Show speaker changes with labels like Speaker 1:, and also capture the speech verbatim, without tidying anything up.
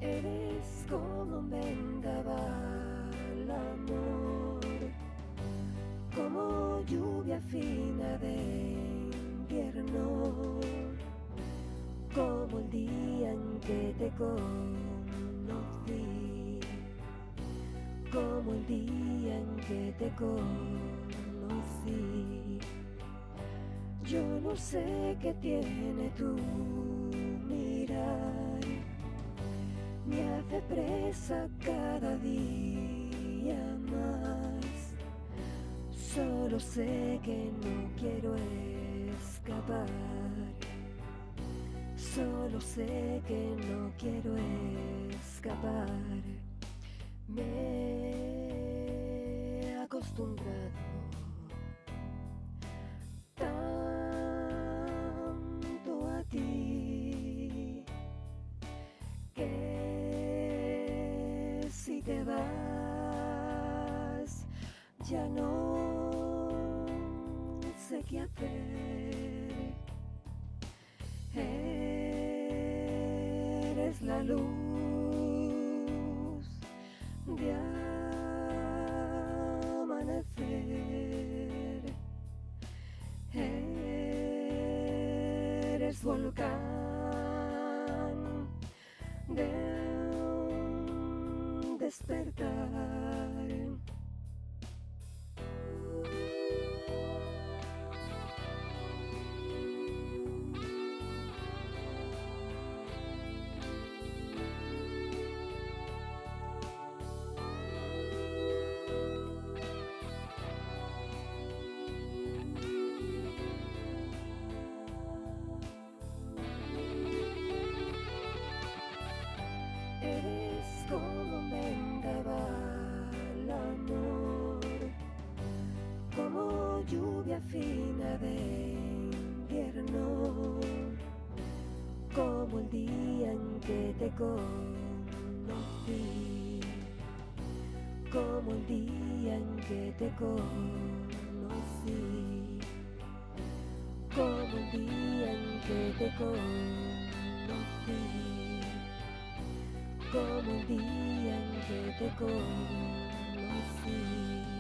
Speaker 1: Eres como un vendaval, amor, como lluvia fina de invierno, como el día en que te conocí, como el día en que te conocí. Yo no sé qué tiene tu mirar, me hace presa cada día más. Solo sé que no quiero escapar, solo sé que no quiero escapar. Me he acostumbrado tanto a ti que si te vas ya no sé qué hacer. Eres la luz de amanecer, eres volcán de un despertar. Eres como un vendaval, amor, como lluvia fina de invierno, como el día en que te conocí, como el día en que te conocí, como el día en que te conocí, como el día en que te conocí.